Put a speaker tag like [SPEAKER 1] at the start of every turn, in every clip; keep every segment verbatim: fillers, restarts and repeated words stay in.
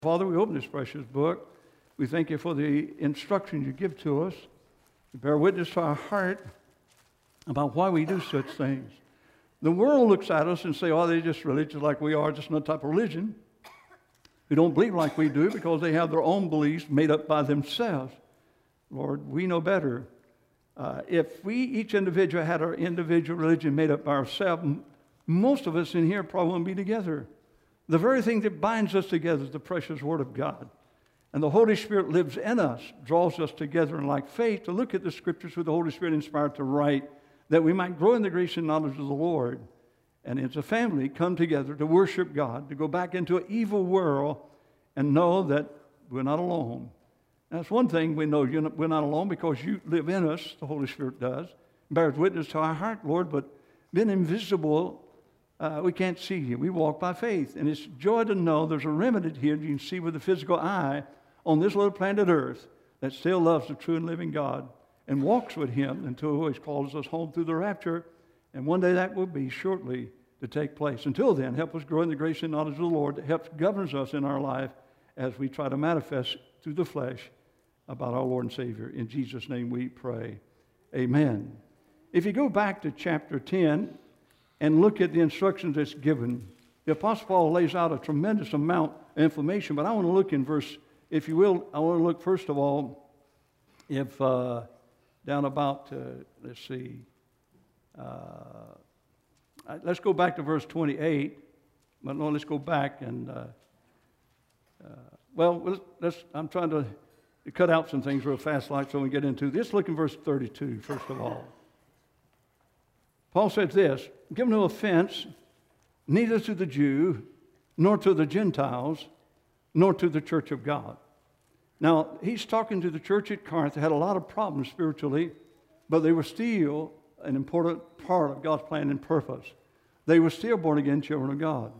[SPEAKER 1] Father, we open this precious book. We thank you for the instruction you give to us. You bear witness to our heart about why we do such things. The world looks at us and say, oh, they're just religious like we are, just another type of religion. They don't believe like we do because they have their own beliefs made up by themselves. Lord, we know better. Uh, if we, each individual, had our individual religion made up by ourselves, most of us in here probably wouldn't be together. The very thing that binds us together is the precious Word of God. And the Holy Spirit lives in us, draws us together in like faith to look at the Scriptures with the Holy Spirit inspired to write, that we might grow in the grace and knowledge of the Lord. And as a family, come together to worship God, to go back into an evil world and know that we're not alone. That's one thing we know, you're not, we're not alone because you live in us, the Holy Spirit does, bears witness to our heart, Lord, but being invisible, Uh, we can't see you. We walk by faith. And it's joy to know there's a remnant here you can see with the physical eye on this little planet Earth that still loves the true and living God and walks with Him until He always calls us home through the rapture. And one day that will be shortly to take place. Until then, help us grow in the grace and knowledge of the Lord that helps governs us in our life as we try to manifest through the flesh about our Lord and Savior. In Jesus' name we pray. Amen. If you go back to chapter ten, and look at the instructions that's given. The Apostle Paul lays out a tremendous amount of information, but I want to look in verse, if you will, I want to look first of all, if uh, down about, uh, let's see, uh, let's go back to verse twenty-eight, but no, let's go back and, uh, uh, well, let's, let's, I'm trying to cut out some things real fast like so we get into this. Look in verse thirty-two, first of all. Paul says this, give no offense neither to the Jew, nor to the Gentiles, nor to the church of God. Now, he's talking to the church at Corinth that had a lot of problems spiritually, but they were still an important part of God's plan and purpose. They were still born-again children of God.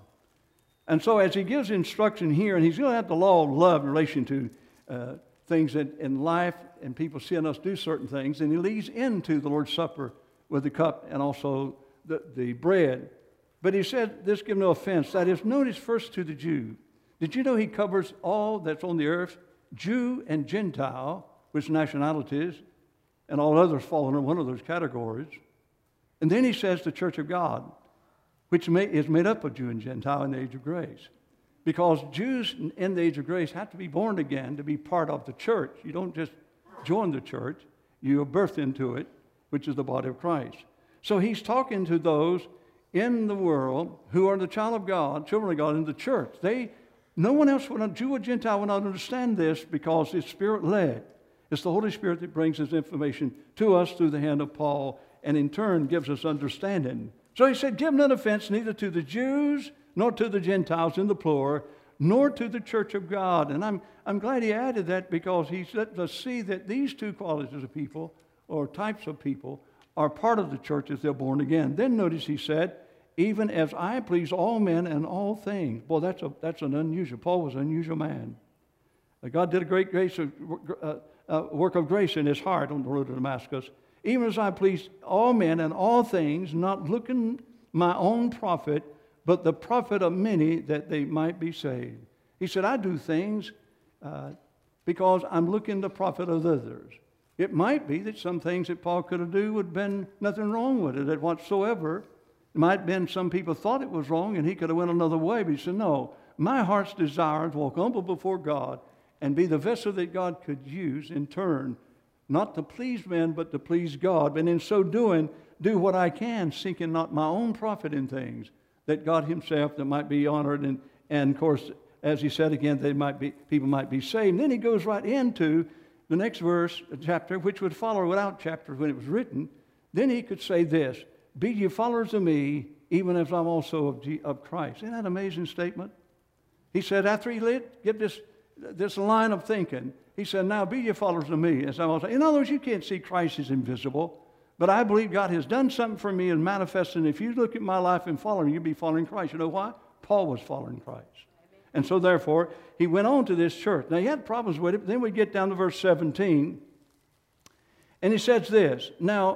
[SPEAKER 1] And so as he gives instruction here, and he's going to have the law of love in relation to uh, things that in life and people seeing us do certain things, and he leads into the Lord's Supper with the cup and also the, the bread. But he said, this give no offense. That is, notice first to the Jew. Did you know he covers all that's on the earth, Jew and Gentile, which nationalities, and all others fall under one of those categories. And then he says the church of God, which may, is made up of Jew and Gentile in the age of grace. Because Jews in the age of grace have to be born again to be part of the church. You don't just join the church, you are birthed into it, which is the body of Christ. So he's talking to those in the world who are the child of God, children of God in the church. They, no one else, would, Jew or Gentile, would not understand this because it's Spirit-led. It's the Holy Spirit that brings this information to us through the hand of Paul and in turn gives us understanding. So he said, give none offense neither to the Jews nor to the Gentiles in the plural, nor to the church of God. And I'm, I'm glad he added that because he let us see that these two qualities of people or types of people are part of the church as they're born again. Then notice he said, even as I please all men and all things. Boy, that's, a, that's an unusual. Paul was an unusual man. God did a great grace of, uh, uh, work of grace in his heart on the road to Damascus. Even as I please all men and all things, not looking my own profit, but the profit of many that they might be saved. He said, I do things uh, because I'm looking the profit of others. It might be that some things that Paul could have done would have been nothing wrong with it that whatsoever. It might have been some people thought it was wrong and he could have went another way. But he said, no, my heart's desire is to walk humble before God and be the vessel that God could use in turn, not to please men, but to please God. And in so doing, do what I can, seeking not my own profit in things, that God himself that might be honored. And, and of course, as he said again, they might be, people might be saved. And then he goes right into the next verse, chapter, which would follow without chapter when it was written. Then he could say this, be ye followers of me, even as I'm also of, G- of Christ. Isn't that an amazing statement? He said, after he lit, give this, this line of thinking, he said, now be ye followers of me, as I'm also. In other words, you can't see Christ is invisible, but I believe God has done something for me and manifested. If you look at my life and follow, you'll be following Christ. You know why? Paul was following Christ. And so, therefore, he went on to this church. Now, he had problems with it. But then we get down to verse seventeen. And he says this, Now,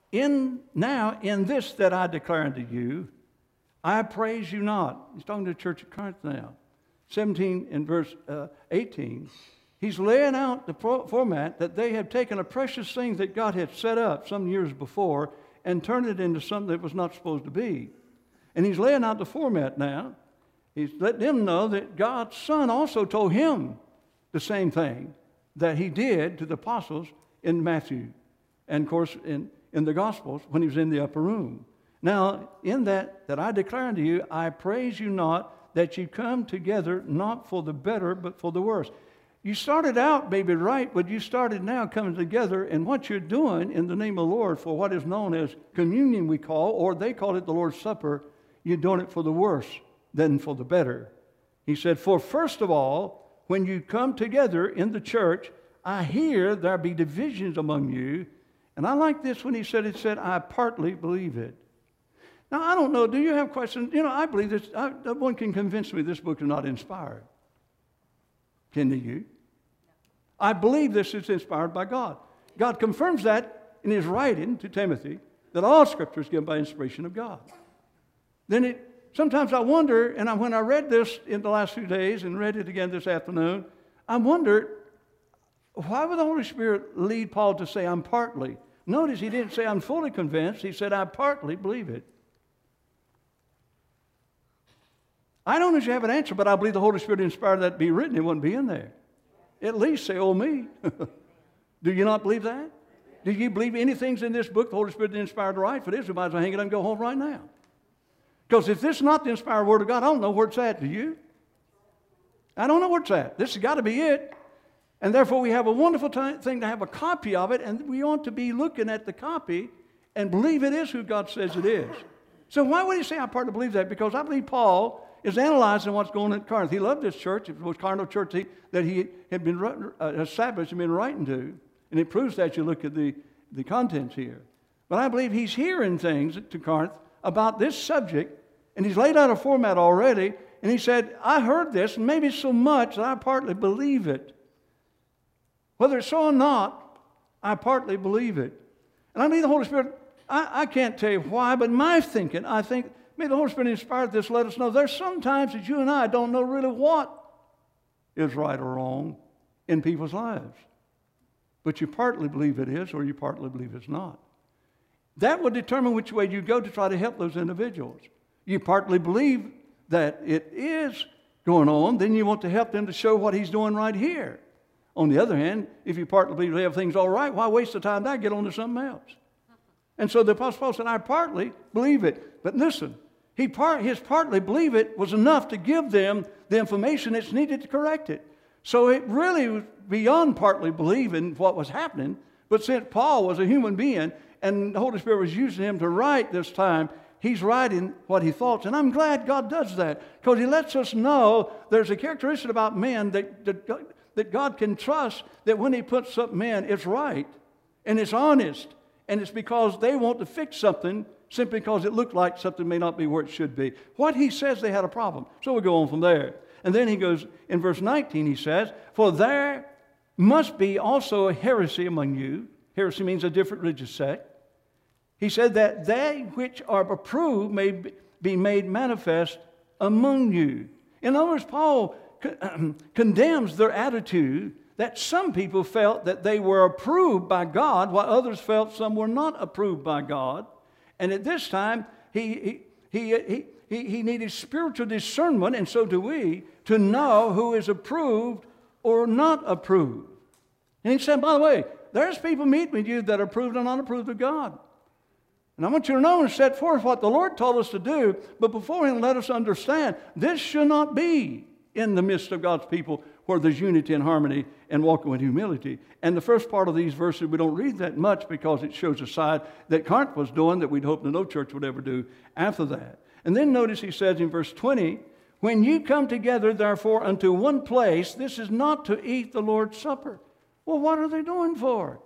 [SPEAKER 1] in, now, in this that I declare unto you, I praise you not. He's talking to the church of Corinth now. seventeen and verse uh, eighteen, he's laying out the pro- format that they have taken a precious thing that God had set up some years before and turned it into something that was not supposed to be. And he's laying out the format now. He's letting them know that God's Son also told him the same thing that he did to the apostles in Matthew and, of course, in, in the Gospels when he was in the upper room. Now, in that, that I declare unto you, I praise you not that you come together not for the better, but for the worse. You started out maybe right, but you started now coming together, and what you're doing in the name of the Lord for what is known as communion we call, or they call it the Lord's Supper, you're doing it for the worse than for the better. He said, for first of all, when you come together in the church, I hear there be divisions among you. And I like this when he said, it said, I partly believe it. Now, I don't know, do you have questions? You know, I believe this, I, no one can convince me this book is not inspired. Can you? I believe this is inspired by God. God confirms that in his writing to Timothy, that all Scripture is given by inspiration of God. Then it, sometimes I wonder, and I, when I read this in the last few days and read it again this afternoon, I wondered, why would the Holy Spirit lead Paul to say, I'm partly? Notice he didn't say, I'm fully convinced. He said, I partly believe it. I don't know if you have an answer, but I believe the Holy Spirit inspired that to be written. It wouldn't be in there. At least say, oh, me. Do you not believe that? Do you believe anything's in this book the Holy Spirit inspired to write? For this, we might as well hang it up and go home right now. Because if this is not the inspired Word of God, I don't know where it's at. Do you? I don't know where it's at. This has got to be it. And therefore, we have a wonderful t- thing to have a copy of it, and we ought to be looking at the copy and believe it is who God says it is. So why would he say I partly believe that? Because I believe Paul is analyzing what's going on at Corinth. He loved this church. It was carnal church he, that he had been uh, established and been writing to. And it proves that you look at the, the contents here. But I believe he's hearing things to Corinth about this subject, and he's laid out a format already, and he said, I heard this, and maybe so much that I partly believe it. Whether it's so or not, I partly believe it. And I believe the Holy Spirit, I, I can't tell you why, but my thinking, I think, may the Holy Spirit inspired this, let us know there's some times that you and I don't know really what is right or wrong in people's lives. But you partly believe it is, or you partly believe it's not. That would determine which way you go to try to help those individuals. You partly believe that it is going on, then you want to help them to show what he's doing right here. On the other hand, if you partly believe everything's all right, why waste the time to get on to something else? And so the Apostle Paul said, I partly believe it. But listen, he part, his partly believe it was enough to give them the information that's needed to correct it. So it really was beyond partly believing what was happening, but since Paul was a human being and the Holy Spirit was using him to write this time, he's writing what he thought. And I'm glad God does that, because he lets us know there's a characteristic about men that, that, that God can trust, that when he puts something in, it's right and it's honest. And it's because they want to fix something simply because it looked like something may not be where it should be. What he says, they had a problem. So we go on from there. And then he goes, in verse nineteen, he says, for there must be also a heresy among you. Heresy means a different religious sect. He said that they which are approved may be made manifest among you. In other words, Paul condemns their attitude that some people felt that they were approved by God, while others felt some were not approved by God. And at this time, he, he, he, he, he needed spiritual discernment, and so do we, to know who is approved or not approved. And he said, by the way, there's people meet with you that are approved and unapproved of God. And I want you to know and set forth what the Lord told us to do, but before him, let us understand, this should not be in the midst of God's people where there's unity and harmony and walking with humility. And the first part of these verses, we don't read that much because it shows a side that Corinth was doing that we'd hope that no church would ever do after that. And then notice he says in verse twenty, when you come together, therefore, unto one place, this is not to eat the Lord's Supper. Well, what are they doing for?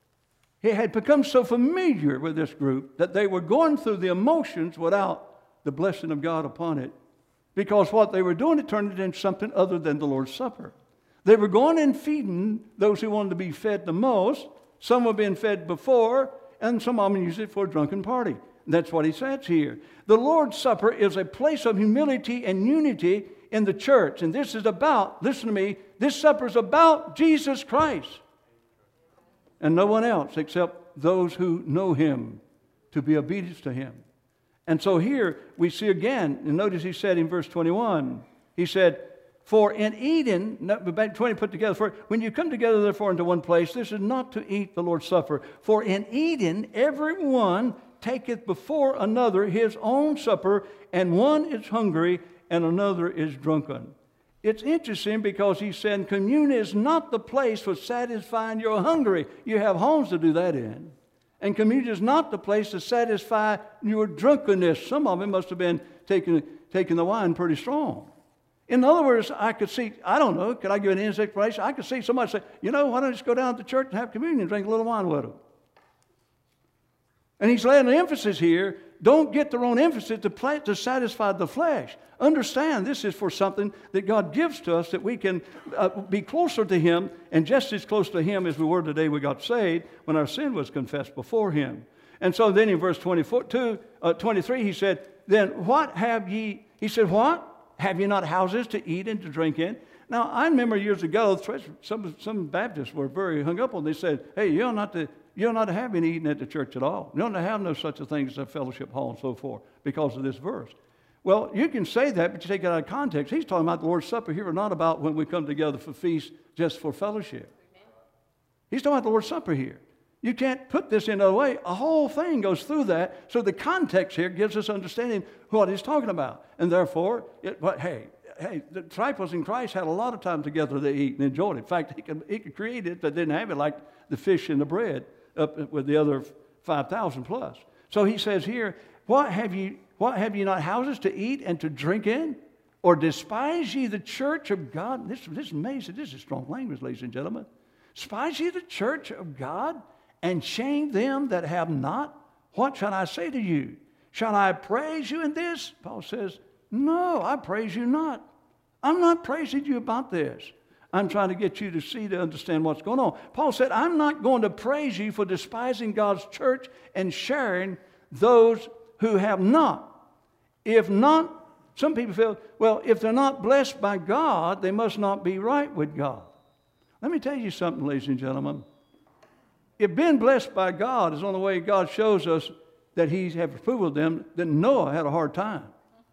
[SPEAKER 1] He had become so familiar with this group that they were going through the emotions without the blessing of God upon it. Because what they were doing, it turned it into something other than the Lord's Supper. They were going and feeding those who wanted to be fed the most. Some were being fed before, and some of them used it for a drunken party. That's what he says here. The Lord's Supper is a place of humility and unity in the church. And this is about, listen to me, this supper is about Jesus Christ. And no one else except those who know Him, to be obedient to Him. And so here we see again, and notice he said in verse twenty-one, he said, for in Eden, twenty put together, for when you come together therefore into one place, this is not to eat the Lord's Supper. For in Eden, every one taketh before another his own supper, and one is hungry, and another is drunken. It's interesting because he said communion is not the place for satisfying your hungry. You have homes to do that in. And communion is not the place to satisfy your drunkenness. Some of it must have been taking, taking the wine pretty strong. In other words, I could see, I don't know, could I give an explanation? I could see somebody say, you know, why don't you just go down to the church and have communion and drink a little wine with them? And he's laying the emphasis here, don't get the wrong emphasis to, play, to satisfy the flesh. Understand this is for something that God gives to us that we can uh, be closer to Him, and just as close to Him as we were the day we got saved when our sin was confessed before Him. And so then in verse twenty-two, uh, twenty-three he said, then what have ye, he said, what? Have you not houses to eat and to drink in? Now, I remember years ago, some, some Baptists were very hung up on. They said, hey, you don't, not to, you don't not to have any eating at the church at all. You don't have no such a thing as a fellowship hall and so forth because of this verse. Well, you can say that, but you take it out of context. He's talking about the Lord's Supper here, not about when we come together for feast just for fellowship. Amen. He's talking about the Lord's Supper here. You can't put this in another way. A whole thing goes through that. So the context here gives us understanding what he's talking about. And therefore, it, but hey, hey, the disciples in Christ had a lot of time together to eat and enjoyed it. In fact, he could, he could create it, but didn't have it like the fish and the bread up with the other five thousand plus. So he says here, what have you, what have you not houses to eat and to drink in? Or despise ye the church of God? This, this is amazing. This is strong language, ladies and gentlemen. Despise ye the church of God and shame them that have not? What shall I say to you? Shall I praise you in this? Paul says, no, I praise you not. I'm not praising you about this. I'm trying to get you to see, to understand what's going on. Paul said, I'm not going to praise you for despising God's church and sharing those who have not. If not, some people feel, well, if they're not blessed by God, they must not be right with God. Let me tell you something, ladies and gentlemen. If being blessed by God is the only way God shows us that He has approval of them, then Noah had a hard time.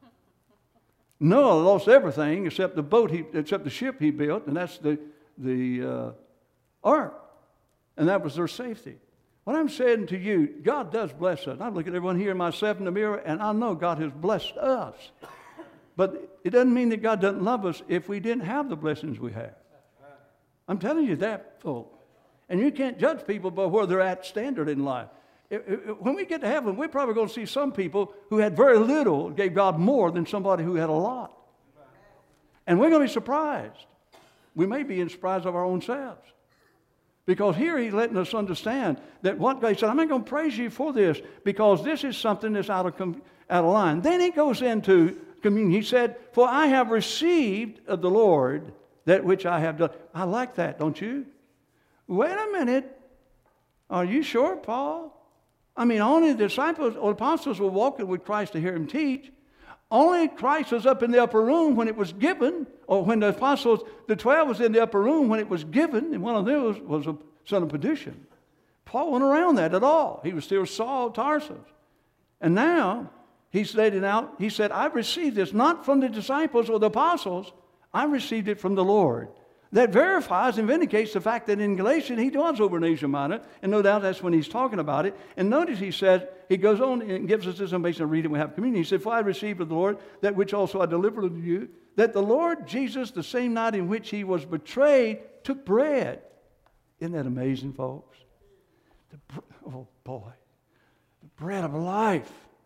[SPEAKER 1] Noah lost everything except the boat, he, except the ship he built, and that's the, the uh, ark. And that was their safety. What I'm saying to you, God does bless us. I look at everyone here and myself in the mirror, and I know God has blessed us. But it doesn't mean that God doesn't love us if we didn't have the blessings we have. I'm telling you that, folks. And you can't judge people by where they're at standard in life. It, it, when we get to heaven, we're probably going to see some people who had very little gave God more than somebody who had a lot. And we're going to be surprised. We may be surprised of our own selves. Because here He's letting us understand that what God said, I'm not going to praise you for this because this is something that's out of, out of line. Then He goes into communion. He said, for I have received of the Lord that which I have done. I like that, don't you? Wait a minute. Are you sure, Paul? I mean, only the disciples or apostles were walking with Christ to hear Him teach. Only Christ was up in the upper room when it was given, or when the apostles, the twelve was in the upper room when it was given, and one of those was a son of perdition. Paul went around that at all. He was still Saul of Tarsus. And now, he's laid it out. He said, I've received this not from the disciples or the apostles. I received it from the Lord. That verifies and vindicates the fact that in Galatians he was over in Asia Minor, and no doubt that's when he's talking about it. And notice he says, he goes on and gives us this information. Read it, we have communion. He said, for I received of the Lord that which also I delivered unto you, that the Lord Jesus, the same night in which He was betrayed, took bread. Isn't that amazing, folks? The, oh, boy. The bread of life,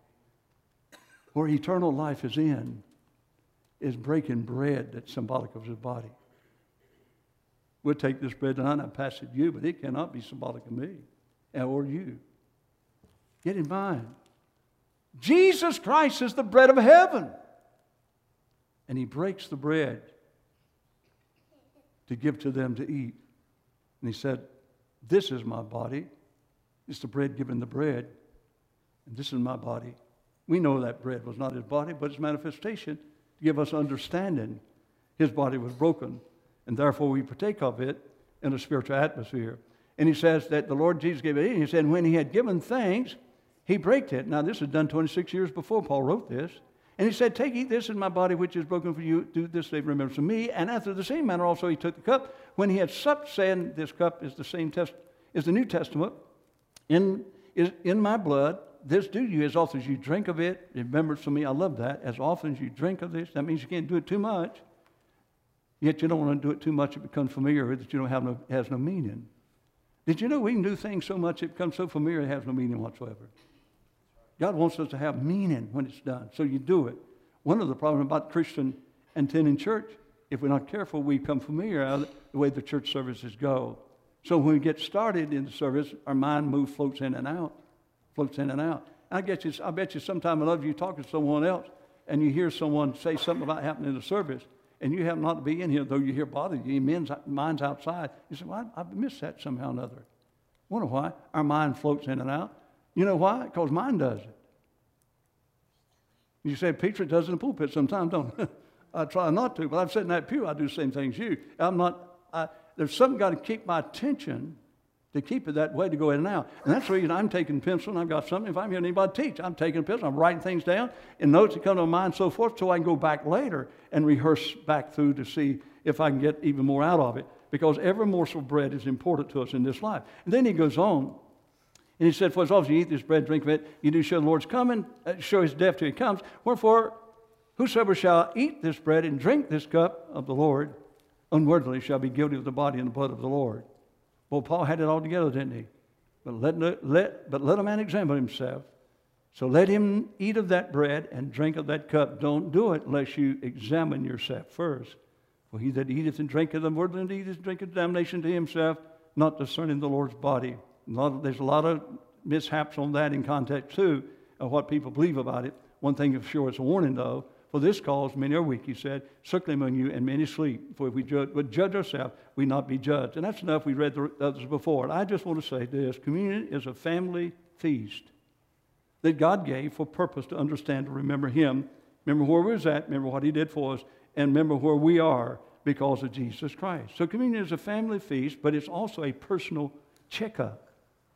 [SPEAKER 1] where eternal life is in, is breaking bread that's symbolic of His body. We'll take this bread tonight and pass it to you, but it cannot be symbolic of me or you. Get in mind, Jesus Christ is the bread of heaven. And He breaks the bread to give to them to eat. And He said, this is my body. It's the bread given the bread. And this is my body. We know that bread was not His body, but His manifestation. to give us understanding. His body was broken, and therefore we partake of it in a spiritual atmosphere. And he says that the Lord Jesus gave it eating. He said, when he had given thanks, he brake it. Now, this was done twenty-six years before Paul wrote this. And he said, take, eat this in my body, which is broken for you. Do this in remembrance of me. And after the same manner also he took the cup. When he had supped, saying, this cup is the same test, is the New Testament, in, is in my blood. This do you as often as you drink of it. Remember for me, I love that. As often as you drink of this. That means you can't do it too much. Yet you don't want to do it too much, it becomes familiar, that you don't have no, has no meaning. Did you know we can do things so much it becomes so familiar it has no meaning whatsoever? God wants us to have meaning when it's done, so you do it. One of the problems about Christian attending church, if we're not careful, we become familiar with the way the church services go. So when we get started in the service, our mind moves, floats in and out, floats in and out. I get you. I bet you sometime I love you talking to someone else, and you hear someone say something about happening in the service, and you happen not to be in here, though you hear bother you, your mind's outside. You say, well, I, I missed that somehow or another. Wonder why? Our mind floats in and out. You know why? Because mine does it. You say, Peter, it does in the pulpit sometimes, don't it? I try not to, but I've said in that pew, I do the same thing as you. I'm not, I, there's something got to keep my attention to keep it that way, to go in and out. And that's the reason I'm taking pencil, and I've got something. If I'm hearing anybody teach, I'm taking a pencil, I'm writing things down, and notes that come to my mind, and so forth, so I can go back later and rehearse back through to see if I can get even more out of it. Because every morsel of bread is important to us in this life. And then he goes on, and he said, for as often as you eat this bread, drink of it, you do show the Lord's coming, uh, show his death till he comes. Wherefore, whosoever shall eat this bread and drink this cup of the Lord, unworthily shall be guilty of the body and the blood of the Lord. Well, Paul had it all together, didn't he? But let, let, but let a man examine himself. So let him eat of that bread and drink of that cup. Don't do it unless you examine yourself first. For he that eateth and drinketh unworthily and eateth and drinketh damnation to himself, not discerning the Lord's body. A lot of, there's a lot of mishaps on that in context, too, of what people believe about it. One thing is sure, it's a warning, though. For this cause many are weak, he said, circling among you, and many sleep. For if we judge, would judge ourselves, we not be judged. And that's enough. We read the others before. And I just want to say this. Communion is a family feast that God gave for purpose to understand, to remember him, remember where we was at, remember what he did for us, and remember where we are because of Jesus Christ. So communion is a family feast, but it's also a personal checkup.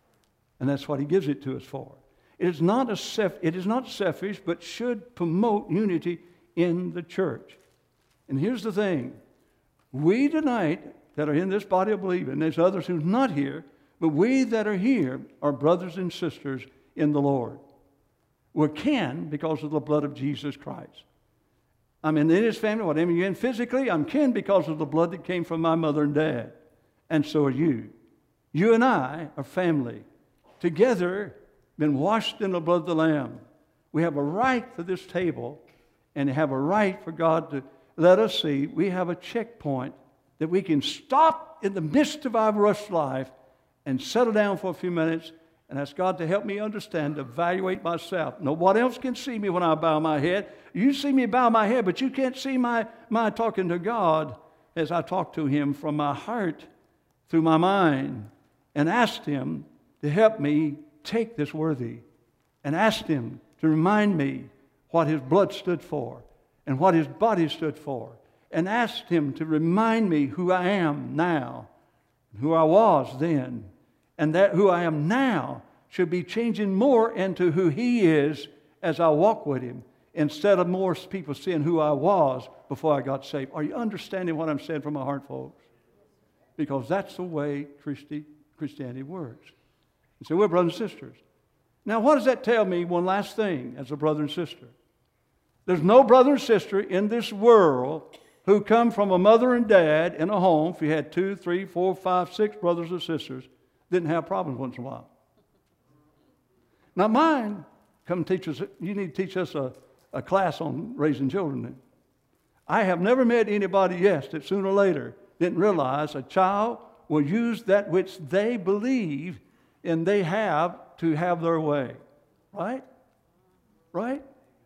[SPEAKER 1] And that's what he gives it to us for. It is not a self, it is not selfish, but should promote unity in the church. And here's the thing. We tonight that are in this body of believing, and there's others who's not here, but we that are here are brothers and sisters in the Lord. We can because of the blood of Jesus Christ. I'm in his family, whatever you're in physically, I'm kin because of the blood that came from my mother and dad. And so are you. You and I are family. Together, been washed in the blood of the Lamb. We have a right to this table and have a right for God to let us see we have a checkpoint that we can stop in the midst of our rush life and settle down for a few minutes and ask God to help me understand, evaluate myself. Nobody else can see me when I bow my head. You see me bow my head, but you can't see my, my talking to God as I talk to him from my heart through my mind and ask him to help me take this worthy, and asked him to remind me what his blood stood for and what his body stood for, and asked him to remind me who I am now, who I was then, and that who I am now should be changing more into who he is as I walk with him, instead of more people seeing who I was before I got saved. Are you understanding what I'm saying from my heart, folks? Because that's the way Christi, Christianity works. And so we're brothers and sisters. Now, what does that tell me? One last thing as a brother and sister. There's no brother and sister in this world who come from a mother and dad in a home, if you had two, three, four, five, six brothers or sisters, didn't have problems once in a while. Now, mine, come teach us, you need to teach us a, a class on raising children. I have never met anybody, yes, that sooner or later didn't realize a child will use that which they believe and they have to have their way. Right? Right?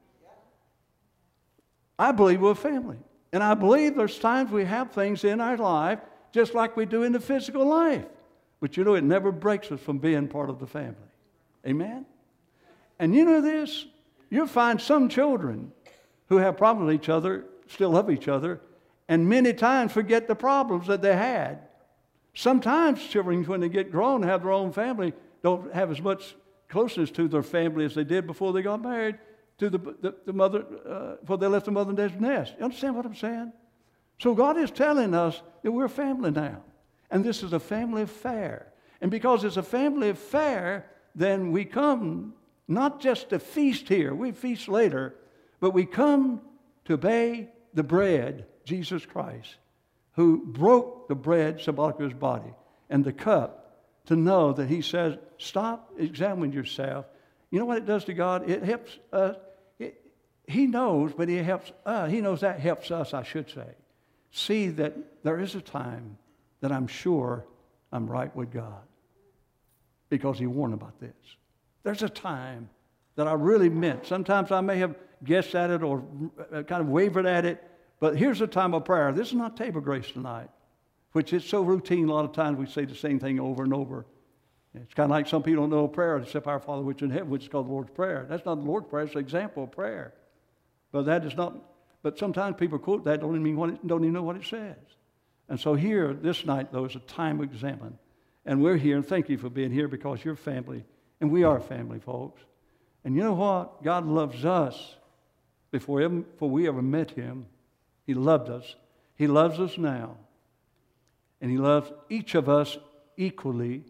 [SPEAKER 1] I believe we're a family. And I believe there's times we have things in our life just like we do in the physical life. But you know, it never breaks us from being part of the family. Amen? And you know this? You'll find some children who have problems with each other still love each other, and many times forget the problems that they had. Sometimes children, when they get grown and have their own family, don't have as much closeness to their family as they did before they got married to the, the, the mother, uh, before they left the mother and dad's nest. You understand what I'm saying? So God is telling us that we're a family now. And this is a family affair. And because it's a family affair, then we come not just to feast here, we feast later, but we come to obey the bread, Jesus Christ, who broke the bread, symbolic of his body, and the cup, to know that he says, stop, examine yourself. You know what it does to God? It helps us. It, he knows, but he helps us. He knows that helps us, I should say. See that there is a time that I'm sure I'm right with God, because he warned about this. There's a time that I really meant. Sometimes I may have guessed at it or kind of wavered at it, but here's a time of prayer. This is not table grace tonight, which is so routine. A lot of times we say the same thing over and over. It's kind of like some people don't know prayer except our Father which is in heaven, which is called the Lord's Prayer. That's not the Lord's Prayer. It's an example of prayer. But that is not. But sometimes people quote that don't even mean what it, don't even know what it says. And so here this night though is a time of examine, and we're here. And thank you for being here, because you're family, and we are family, folks. And you know what? God loves us before, ever, before we ever met him. He loved us. He loves us now. And he loves each of us equally.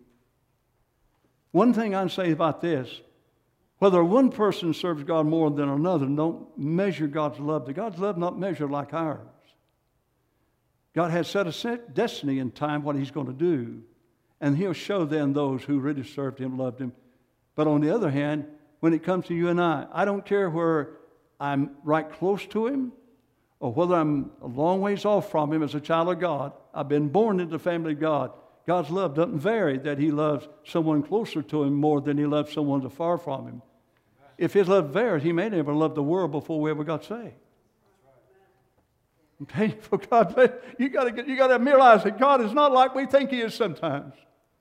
[SPEAKER 1] One thing I can say about this, whether one person serves God more than another, don't measure God's love. God's love not measured like ours. God has set a set destiny in time, what he's going to do. And he'll show then those who really served him, loved him. But on the other hand, when it comes to you and I, I don't care where I'm right close to him or whether I'm a long ways off from him as a child of God. I've been born into the family of God. God's love doesn't vary, that he loves someone closer to him more than he loves someone far from him. If his love varies, he may never love the world before we ever got saved. Okay, for God, you got to get, you got to realize that God is not like we think he is sometimes.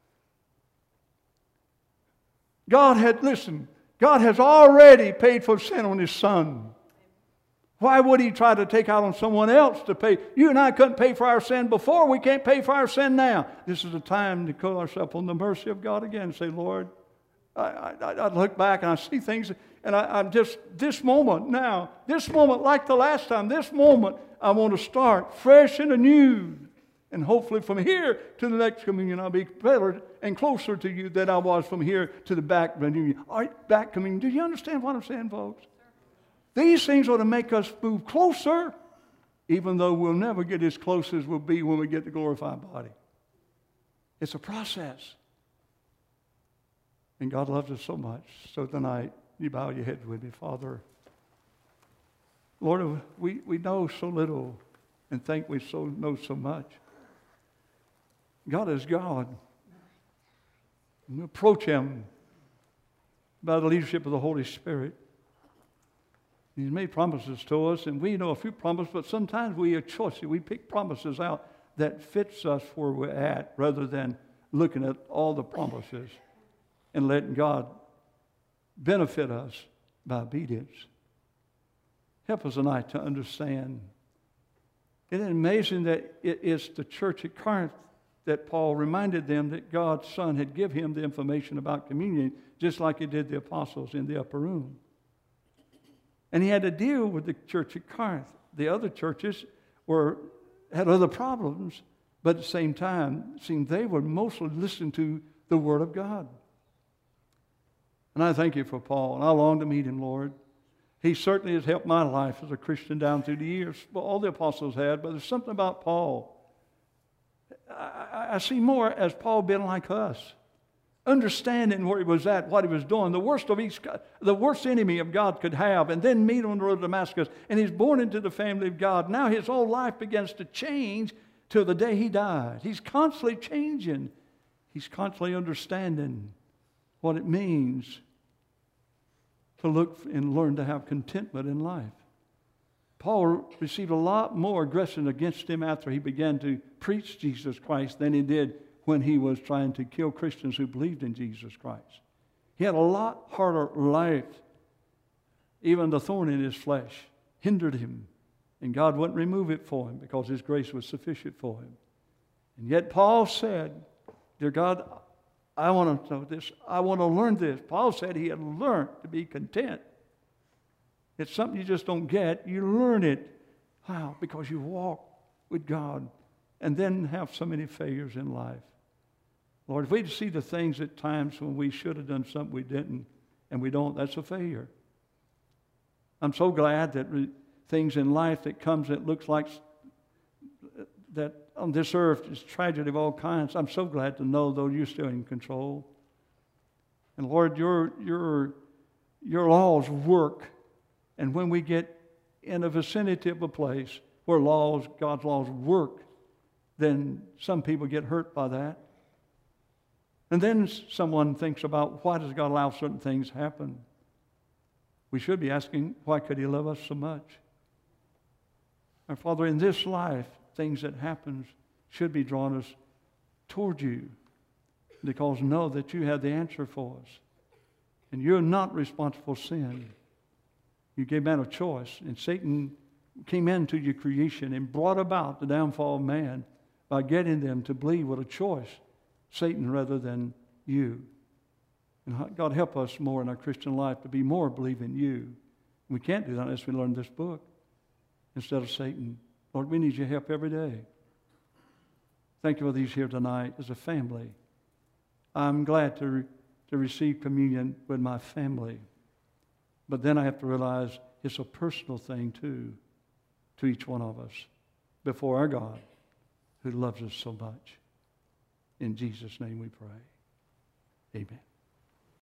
[SPEAKER 1] God had, listen, God has already paid for sin on his Son. Why would he try to take out on someone else to pay? You and I couldn't pay for our sin before. We can't pay for our sin now. This is the time to call ourselves on the mercy of God again and say, Lord, I, I, I look back and I see things, and I, I'm just, this moment now, this moment like the last time, this moment, I want to start fresh and anew. And hopefully from here to the next communion, I'll be better and closer to you than I was from here to the back communion. All right, back communion. Do you understand what I'm saying, folks? These things ought to make us move closer, even though we'll never get as close as we'll be when we get the glorified body. It's a process. And God loves us so much. So tonight, you bow your heads with me, Father. Lord, we, we know so little and think we so know so much. God is God. And we approach him by the leadership of the Holy Spirit. He's made promises to us, and we know a few promises, but sometimes we are choosy. We pick promises out that fits us where we're at rather than looking at all the promises and letting God benefit us by obedience. Help us tonight to understand. Isn't it amazing that it is the church at Corinth that Paul reminded them that God's Son had given him the information about communion, just like he did the apostles in the upper room. And he had to deal with the church at Corinth. The other churches were had other problems, but at the same time, it seemed they would mostly listen to the Word of God. And I thank you for Paul, and I long to meet him, Lord. He certainly has helped my life as a Christian down through the years. Well, all the apostles had, but there's something about Paul. I, I see more as Paul being like us, understanding where he was at, what he was doing, the worst of each, the worst enemy of God could have, and then meet on the road to Damascus. And he's born into the family of God. Now his whole life begins to change till the day he died. He's constantly changing. He's constantly understanding what it means to look and learn to have contentment in life. Paul received a lot more aggression against him after he began to preach Jesus Christ than he did when he was trying to kill Christians who believed in Jesus Christ. He had a lot harder life, even the thorn in his flesh. hindered him, and God wouldn't remove it for him because his grace was sufficient for him. And yet Paul said, dear God, I want to know this. I want to learn this. Paul said he had learned to be content. It's something you just don't get. You learn it. How? Because you walk with God and then have so many failures in life. Lord, if we see the things at times when we should have done something we didn't and we don't, that's a failure. I'm so glad that re- things in life that comes that looks like that on this earth is tragedy of all kinds. I'm so glad to know, though, you're still in control. And Lord, your, your, your laws work. And when we get in the vicinity of a place where laws, God's laws work, then some people get hurt by that. And then someone thinks about, why does God allow certain things happen? We should be asking, why could he love us so much? Our Father, in this life, things that happen should be drawing us toward you, because know that you have the answer for us. And you're not responsible for sin. You gave man a choice, and Satan came into your creation and brought about the downfall of man by getting them to believe with a choice, Satan rather than you. And God, help us more in our Christian life to be more believing you. We can't do that unless we learn this book instead of Satan. Lord, we need your help every day. Thank you for these here tonight as a family. I'm glad to, re- to receive communion with my family. But then I have to realize it's a personal thing too, to each one of us, before our God, who loves us so much. In Jesus' name we pray. Amen.